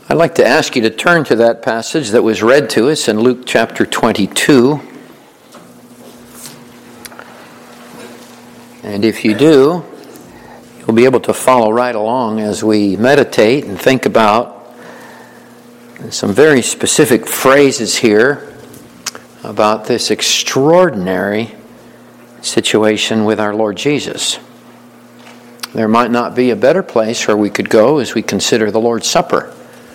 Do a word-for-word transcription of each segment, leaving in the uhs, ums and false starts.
I'd like to ask you to turn to that passage that was read to us in Luke chapter twenty-two. And if you do, you'll be able to follow right along as we meditate and think about some very specific phrases here about this extraordinary situation with our Lord Jesus. There might not be a better place where we could go as we consider the Lord's Supper.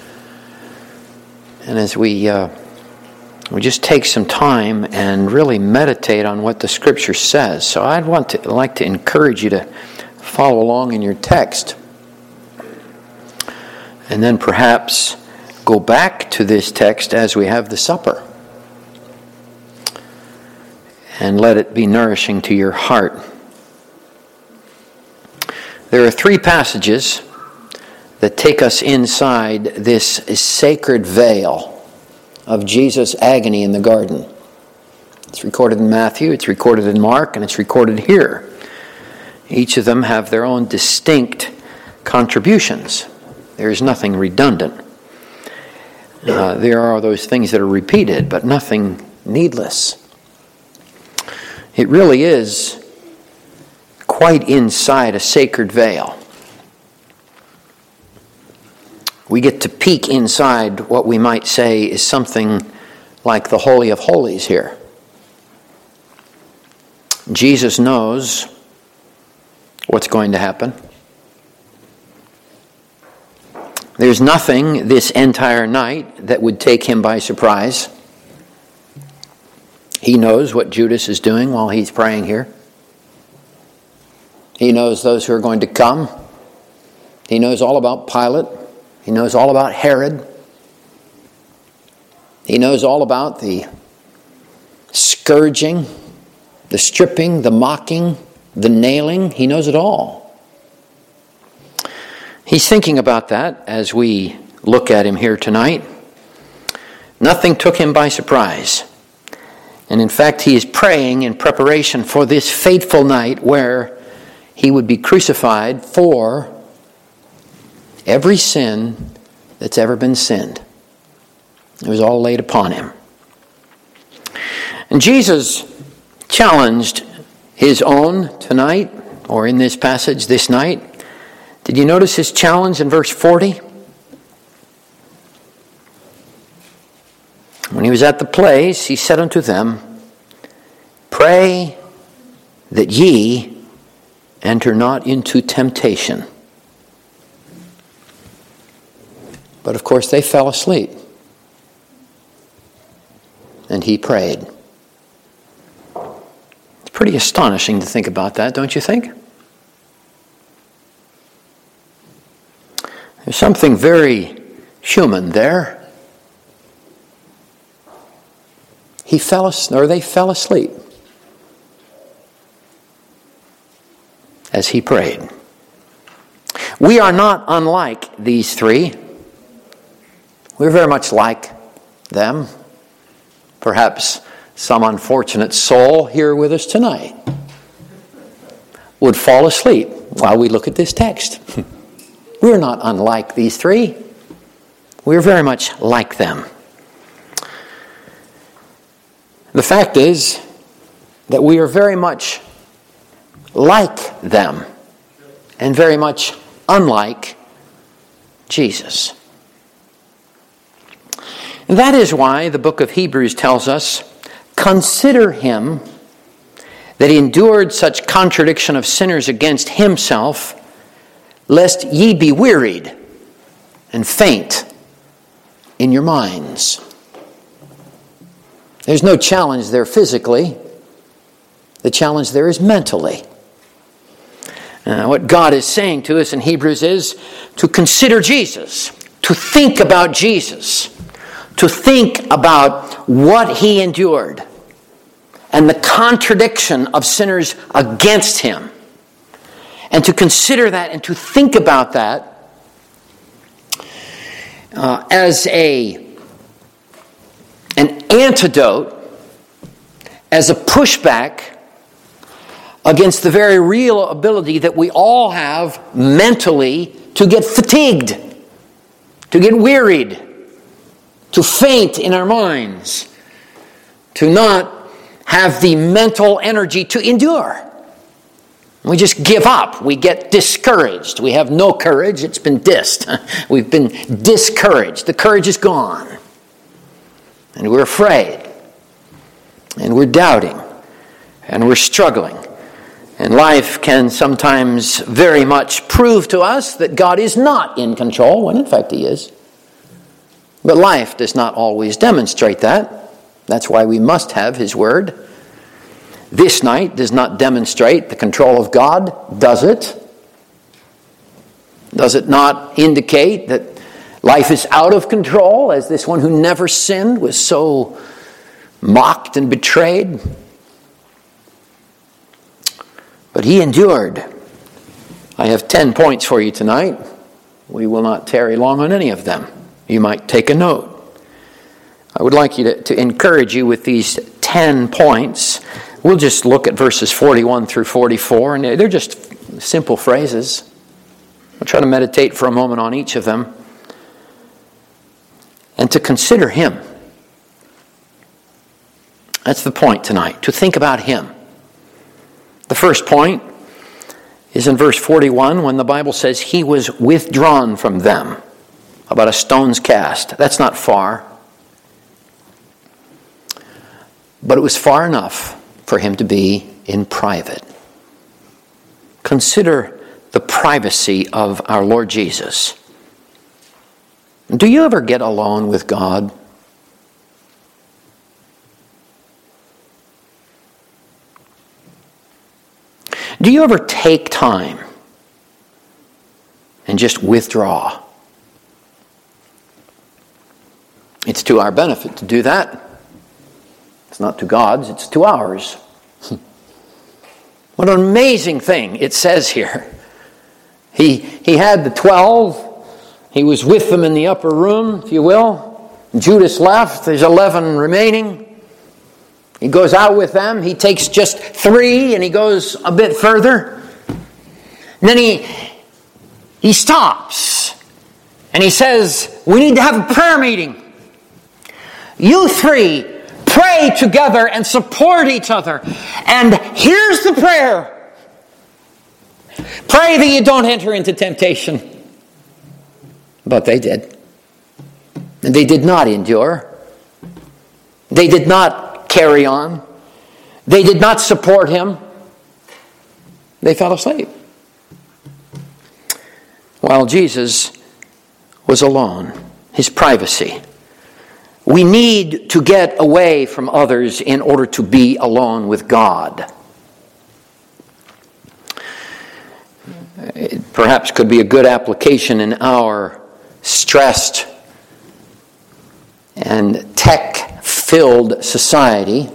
And as we uh, we just take some time and really meditate on what the Scripture says. So I'd want to like to encourage you to follow along in your text. And then perhaps go back to this text as we have the supper. And let it be nourishing to your heart. There are three passages that take us inside this sacred veil of Jesus' agony in the garden. It's recorded in Matthew, it's recorded in Mark, and it's recorded here. Each of them have their own distinct contributions. There is nothing redundant. Uh, there are those things that are repeated, but nothing needless. It really is quite inside a sacred veil. We get to peek inside what we might say is something like the Holy of Holies here. Jesus knows what's going to happen. There's nothing this entire night that would take him by surprise. He knows what Judas is doing while he's praying here. He knows those who are going to come. He knows all about Pilate. He knows all about Herod. He knows all about the scourging, the stripping, the mocking, the nailing. He knows it all. He's thinking about that as we look at him here tonight. Nothing took him by surprise. And in fact, he is praying in preparation for this fateful night where he would be crucified for every sin that's ever been sinned. It was all laid upon him. And Jesus challenged his own tonight, or in this passage this night. Did you notice his challenge in verse forty? When he was at the place, he said unto them, Pray that ye enter not into temptation. But of course they fell asleep. And he prayed. It's pretty astonishing to think about that, don't you think? There's something very human there. He fell asleep, or they fell asleep as he prayed. We are not unlike these three. We're very much like them. Perhaps some unfortunate soul here with us tonight would fall asleep while we look at this text. We're not unlike these three. We're very much like them. The fact is that we are very much like them and very much unlike Jesus. And that is why the book of Hebrews tells us, Consider him that endured such contradiction of sinners against himself, lest ye be wearied and faint in your minds. There's no challenge there physically. The challenge there is mentally. Uh, what God is saying to us in Hebrews is to consider Jesus, to think about Jesus, to think about what he endured and the contradiction of sinners against him. And to consider that and to think about that uh, as a an antidote, as a pushback against the very real ability that we all have mentally to get fatigued to get wearied, to faint in our minds, to not have the mental energy to endure. We just give up. We get discouraged. We have no courage. It's been dissed. We've been discouraged. The courage is gone. And we're afraid. And we're doubting. And we're struggling. And life can sometimes very much prove to us that God is not in control, when in fact He is. But life does not always demonstrate that. That's why we must have His Word. This night does not demonstrate the control of God, does it? Does it not indicate that life is out of control, as this one who never sinned was so mocked and betrayed? But he endured. I have ten points for you tonight. We will not tarry long on any of them. You might take a note. I would like you to, to encourage you with these ten points. We'll just look at verses forty-one through forty-four, and they're just simple phrases. I'll try to meditate for a moment on each of them and to consider Him. That's the point tonight, to think about Him. The first point is in verse forty-one when the Bible says He was withdrawn from them, about a stone's cast. That's not far. But it was far enough for Him to be in private. Consider the privacy of our Lord Jesus. Do you ever get alone with God? Do you ever take time and just withdraw? It's to our benefit to do that. It's not to God's, it's to ours. What an amazing thing it says here. He, he had the twelve. He was with them in the upper room, if you will. Judas left. There's eleven remaining. He goes out with them. He takes just three and he goes a bit further. And then he, he stops. And he says, we need to have a prayer meeting. You three pray together and support each other. And here's the prayer. Pray that you don't enter into temptation. But they did. And they did not endure. They did not carry on. They did not support Him. They fell asleep. While Jesus was alone, His privacy. We need to get away from others in order to be alone with God. It perhaps could be a good application in our stressed and tech-filled society.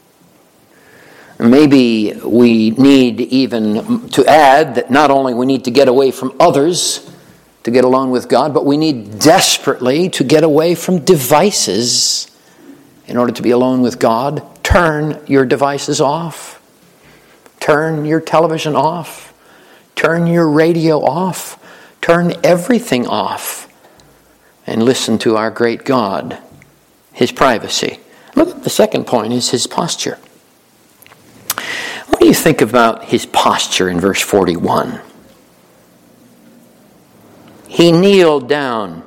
Maybe we need even to add that not only we need to get away from others to get alone with God, but we need desperately to get away from devices in order to be alone with God. Turn your devices off. Turn your television off. Turn your radio off. Turn everything off. And listen to our great God, His privacy. Look at the second point is His posture. What do you think about His posture in verse forty-one? He kneeled down.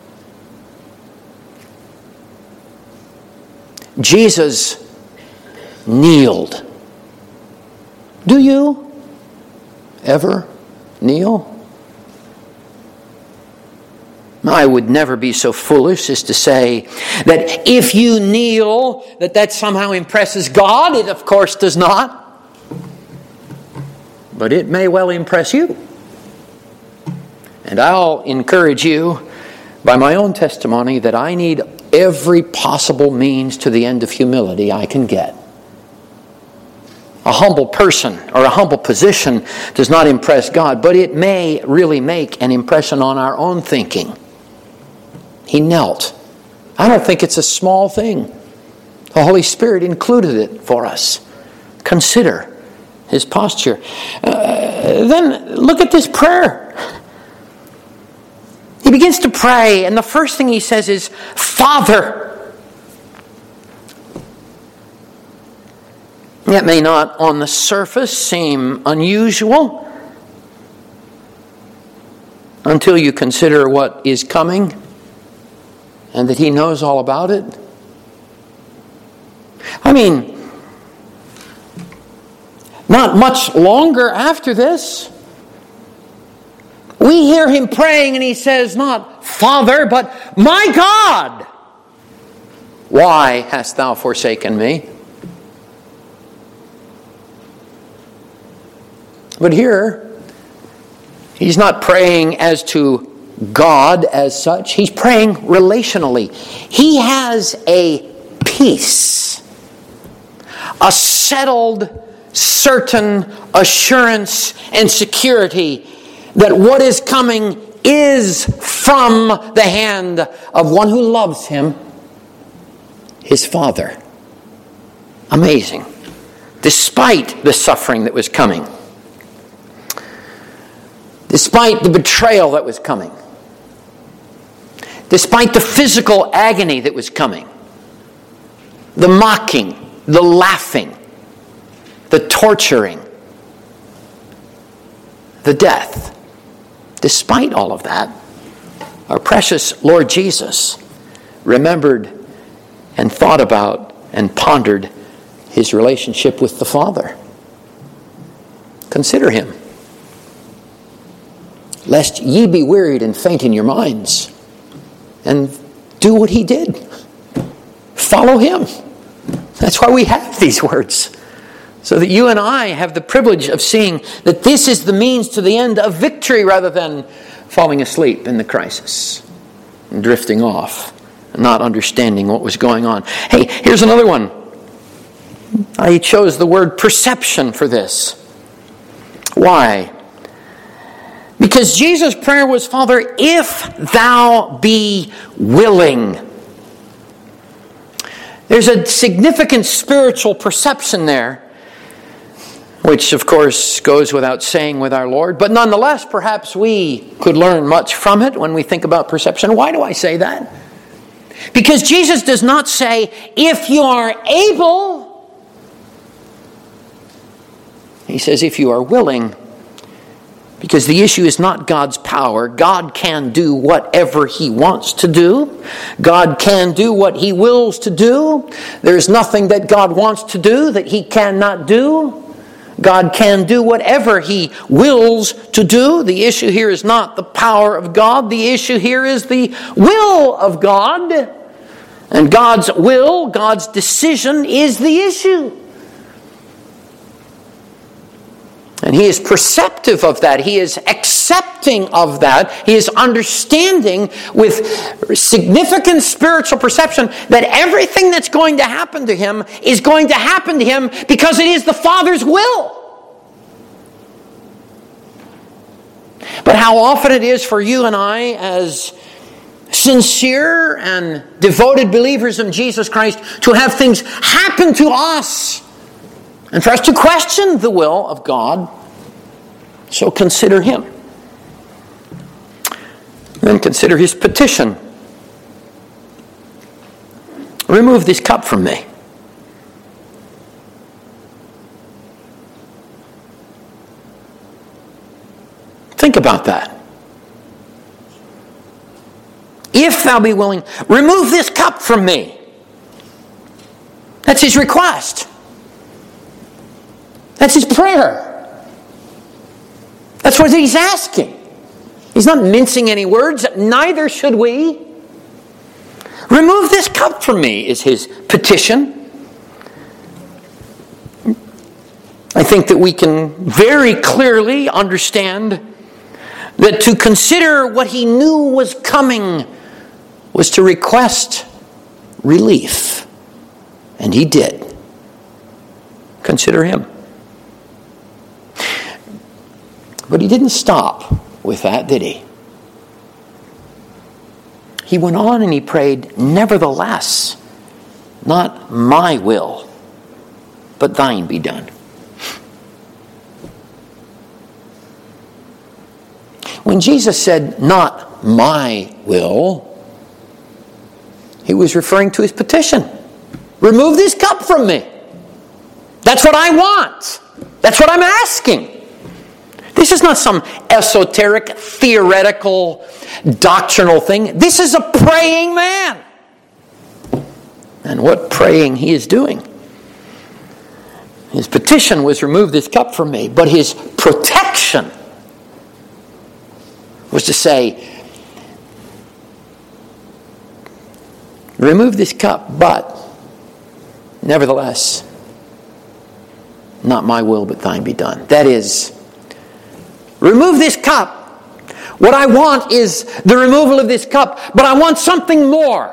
Jesus kneeled. Do you ever kneel? I would never be so foolish as to say that if you kneel, that that somehow impresses God. It of course does not. But it may well impress you. And I'll encourage you by my own testimony that I need every possible means to the end of humility I can get. A humble person or a humble position does not impress God, but it may really make an impression on our own thinking. He knelt. I don't think it's a small thing. The Holy Spirit included it for us. Consider His posture. Uh, then look at this prayer. He begins to pray, and the first thing he says is, Father. That may not on the surface seem unusual until you consider what is coming and that he knows all about it. I mean, not much longer after this, we hear him praying and he says, not Father, but my God, why hast thou forsaken me? But here, he's not praying as to God as such. He's praying relationally. He has a peace, a settled, certain assurance and security that what is coming is from the hand of one who loves him, his Father. Amazing. Despite the suffering that was coming, despite the betrayal that was coming, despite the physical agony that was coming, the mocking, the laughing, the torturing, the death, despite all of that, our precious Lord Jesus remembered and thought about and pondered his relationship with the Father. Consider him, lest ye be wearied and faint in your minds. And do what he did. Follow him. That's why we have these words. So that you and I have the privilege of seeing that this is the means to the end of victory rather than falling asleep in the crisis and drifting off and not understanding what was going on. Hey, here's another one. I chose the word perception for this. Why? Because Jesus' prayer was, Father, if thou be willing. There's a significant spiritual perception there, which of course goes without saying with our Lord. But nonetheless, perhaps we could learn much from it when we think about perception. Why do I say that? Because Jesus does not say, if you are able. He says, if you are willing. Because the issue is not God's power. God can do whatever he wants to do. God can do what he wills to do. There's nothing that God wants to do that he cannot do. God can do whatever he wills to do. The issue here is not the power of God. The issue here is the will of God. And God's will, God's decision is the issue. And he is perceptive of that. He is accepting of that. He is understanding with significant spiritual perception that everything that's going to happen to him is going to happen to him because it is the Father's will. But how often it is for you and I as sincere and devoted believers in Jesus Christ to have things happen to us and for us to question the will of God. So consider him. Then consider his petition. Remove this cup from me. Think about that. If thou be willing, remove this cup from me. That's his request. That's his prayer. That's what he's asking. He's not mincing any words. Neither should we. Remove this cup from me is his petition. I think that we can very clearly understand that to consider what he knew was coming was to request relief. And he did. Consider him. But he didn't stop with that, did he? He went on and he prayed, nevertheless, not my will, but thine be done. When Jesus said, not not my will. He was referring to his petition. Remove this cup from me. That's what I want. That's what I'm asking. This is not some esoteric, theoretical, doctrinal thing. This is a praying man. And what praying he is doing. His petition was, remove this cup from me. But his protection was to say, remove this cup, but nevertheless, not my will, but thine be done. That is, remove this cup. What I want is the removal of this cup, but I want something more.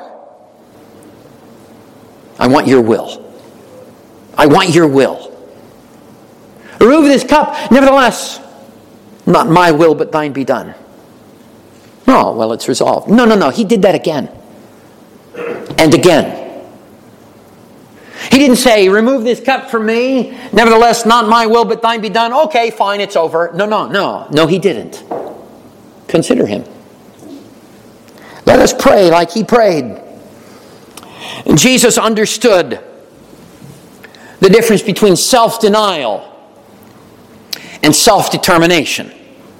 I want your will. I want your will. Remove this cup, nevertheless, not my will, but thine be done. Oh, well, it's resolved. No, no, no. He did that again. And again. He didn't say, remove this cup from me, nevertheless, not my will, but thine be done. Okay, fine, it's over. No, no, no. No, he didn't. Consider him. Let us pray like he prayed. And Jesus understood the difference between self-denial and self-determination.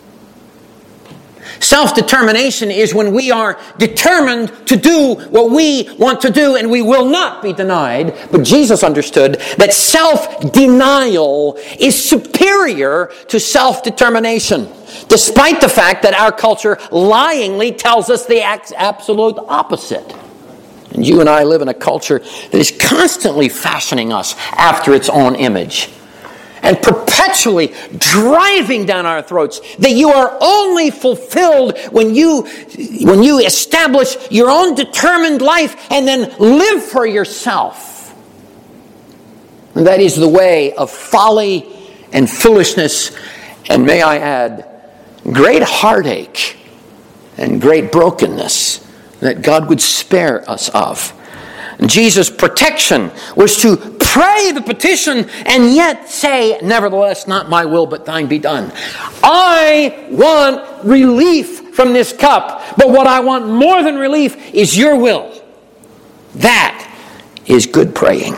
Self-determination is when we are determined to do what we want to do and we will not be denied. But Jesus understood that self-denial is superior to self-determination, despite the fact that our culture lyingly tells us the absolute opposite. And you and I live in a culture that is constantly fashioning us after its own image and perpetually driving down our throats that you are only fulfilled when you, when you establish your own determined life and then live for yourself. And that is the way of folly and foolishness, and may I add, great heartache and great brokenness that God would spare us of. And Jesus' protection was to pray the petition and yet say, nevertheless, not my will, but thine be done. I want relief from this cup, but what I want more than relief is your will. That is good praying.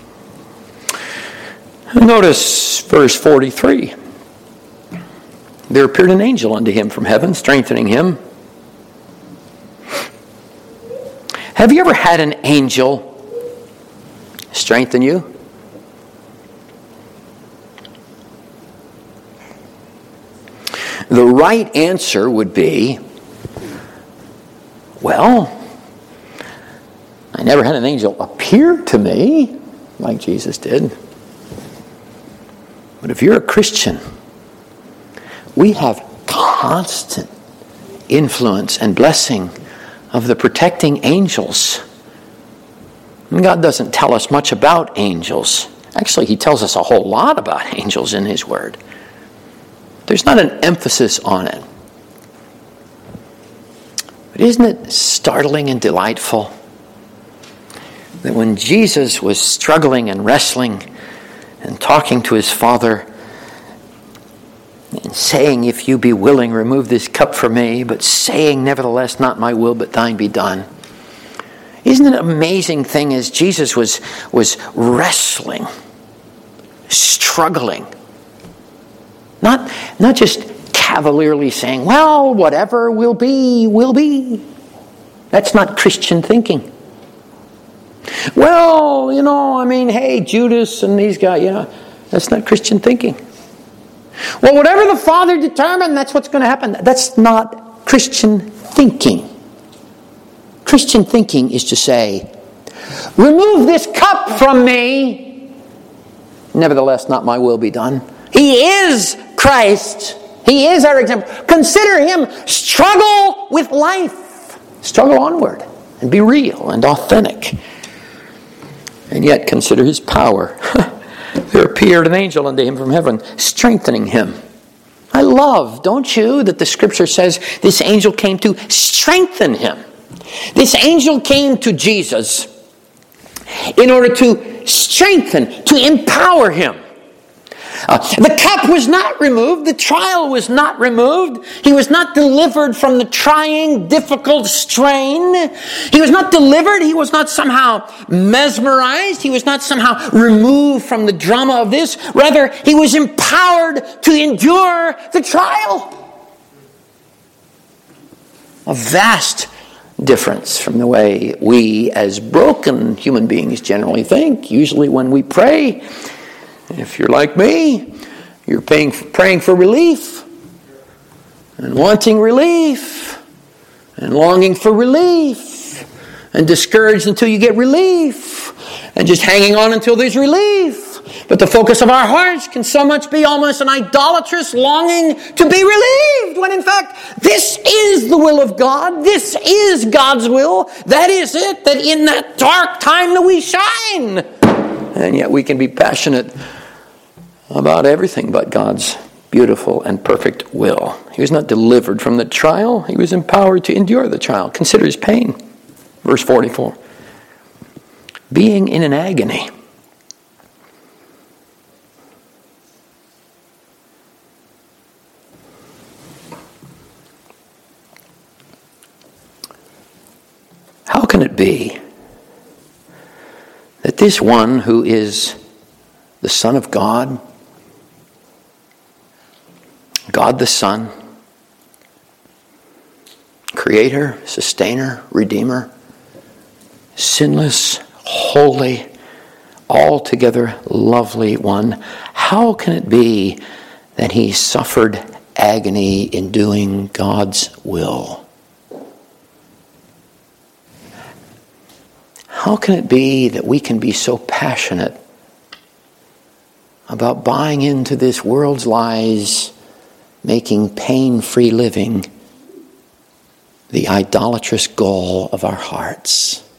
Notice verse forty-three. There appeared an angel unto him from heaven, strengthening him. Have you ever had an angel strengthen you? The right answer would be, well, I never had an angel appear to me like Jesus did. But if you're a Christian, we have constant influence and blessing of the protecting angels. And God doesn't tell us much about angels. Actually, He tells us a whole lot about angels in His Word. There's not an emphasis on it. But isn't it startling and delightful that when Jesus was struggling and wrestling and talking to His Father and saying, if you be willing, remove this cup from me, but saying, nevertheless, not my will, but thine be done. Isn't it an amazing thing as Jesus was, was wrestling, struggling, not, not just cavalierly saying, well, whatever will be, will be. That's not Christian thinking. Well, you know, I mean, hey, Judas and these guys, you know, that's not Christian thinking. Well, whatever the Father determined, that's what's going to happen. That's not Christian thinking. Christian thinking is to say, remove this cup from me. Nevertheless, not my will be done. He is Christ. He is our example. Consider Him. Struggle with life. Struggle onward and be real and authentic. And yet consider His power. There appeared an angel unto him from heaven, strengthening him. I love, don't you, that the Scripture says this angel came to strengthen him. This angel came to Jesus in order to strengthen, to empower him. Uh, the cup was not removed. The trial was not removed. He was not delivered from the trying, difficult strain. He was not delivered. He was not somehow mesmerized. He was not somehow removed from the drama of this. Rather, he was empowered to endure the trial. A vast difference from the way we as broken human beings generally think. Usually when we pray, if you're like me, you're paying, praying for relief and wanting relief and longing for relief and discouraged until you get relief and just hanging on until there's relief. But the focus of our hearts can so much be almost an idolatrous longing to be relieved, when in fact, this is the will of God. This is God's will. That is it, that in that dark time that we shine. And yet we can be passionate about everything but God's beautiful and perfect will. He was not delivered from the trial. He was empowered to endure the trial. Consider his pain. Verse forty-four. Being in an agony. How can it be that this one who is the Son of God, God the Son, Creator, Sustainer, Redeemer, sinless, holy, altogether lovely one, how can it be that he suffered agony in doing God's will? How can it be that we can be so passionate about buying into this world's lies, making pain-free living the idolatrous goal of our hearts?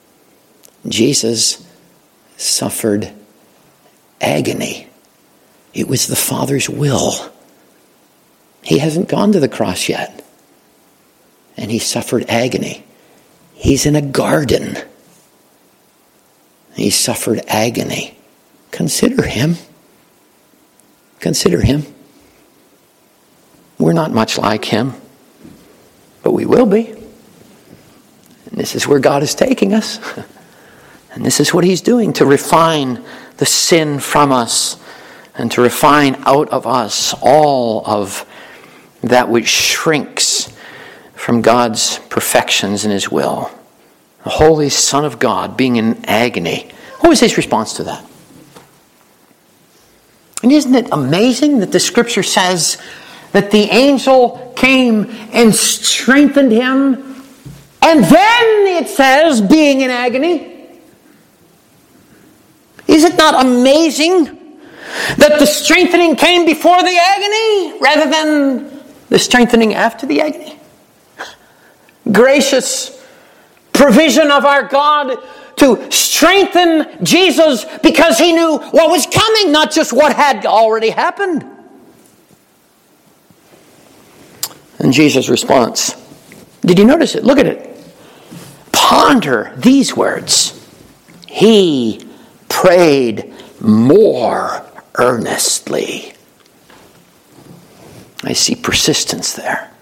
Jesus suffered agony. It was the Father's will. He hasn't gone to the cross yet. And he suffered agony. He's in a garden. He suffered agony. Consider him. Consider him. We're not much like him, but we will be. And this is where God is taking us. And this is what he's doing to refine the sin from us and to refine out of us all of that which shrinks from God's perfections and his will. The Holy Son of God being in agony. What was his response to that? And isn't it amazing that the scripture says that the angel came and strengthened him, and then it says, being in agony? Is it not amazing that the strengthening came before the agony rather than the strengthening after the agony? Gracious provision of our God to strengthen Jesus because he knew what was coming, not just what had already happened. And Jesus' response. Did you notice it? Look at it. Ponder these words. He prayed more earnestly. I see persistence there.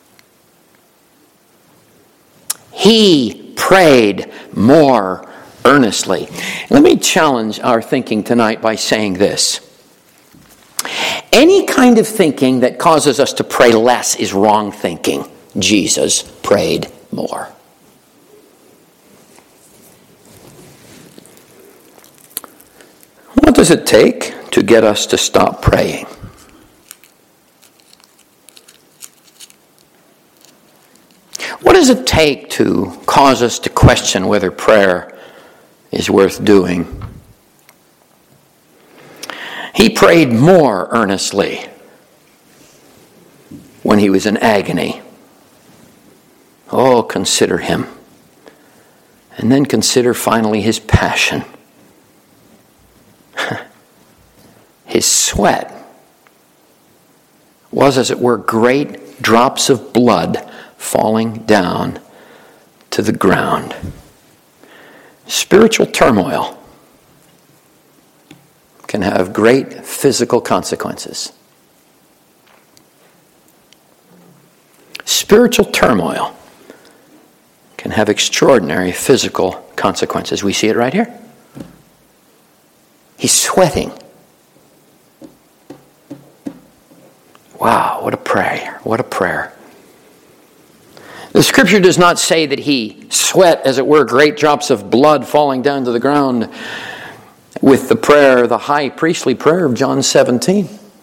He prayed more earnestly. Let me challenge our thinking tonight by saying this. Any kind of thinking that causes us to pray less is wrong thinking. Jesus prayed more. What does it take to get us to stop praying? What does it take to cause us to question whether prayer is worth doing? He prayed more earnestly when he was in agony. Oh, consider him. And then consider finally his passion. His sweat was, as it were, great drops of blood falling down to the ground. Spiritual turmoil can have great physical consequences. Spiritual turmoil can have extraordinary physical consequences. We see it right here. He's sweating. Wow, what a prayer. What a prayer. The scripture does not say that he sweat, as it were, great drops of blood falling down to the ground with the prayer, the high priestly prayer of John seventeen.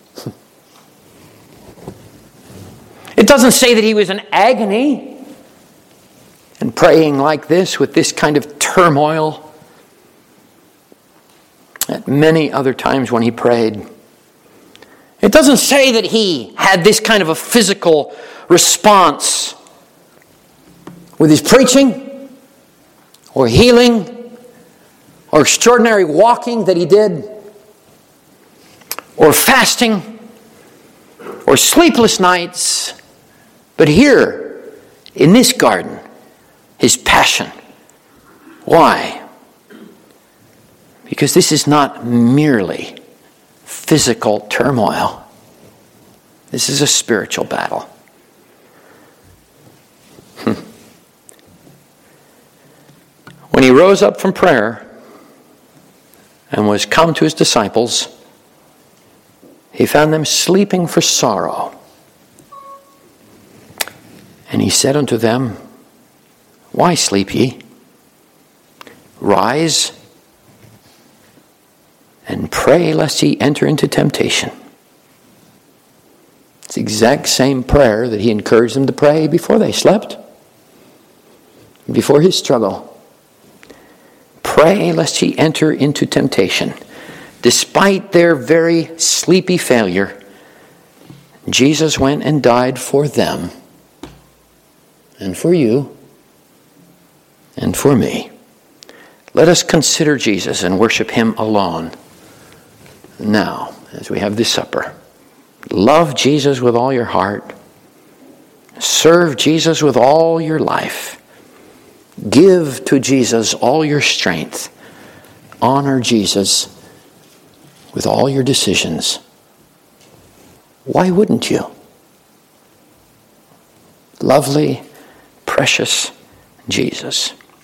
It doesn't say that he was in agony and praying like this with this kind of turmoil. At many other times when he prayed, it doesn't say that he had this kind of a physical response with his preaching or healing or extraordinary walking that he did or fasting or sleepless nights. But here, in this garden, his passion. Why? Because this is not merely physical turmoil. This is a spiritual battle. When he rose up from prayer and was come to his disciples, he found them sleeping for sorrow. And he said unto them, Why sleep ye? Rise and pray lest ye enter into temptation. It's the exact same prayer that he encouraged them to pray before they slept, before his struggle. Pray lest ye enter into temptation. Despite their very sleepy failure, Jesus went and died for them, and for you, and for me. Let us consider Jesus and worship him alone. Now, as we have this supper, love Jesus with all your heart. Serve Jesus with all your life. Give to Jesus all your strength. Honor Jesus with all your decisions. Why wouldn't you? Lovely, precious Jesus.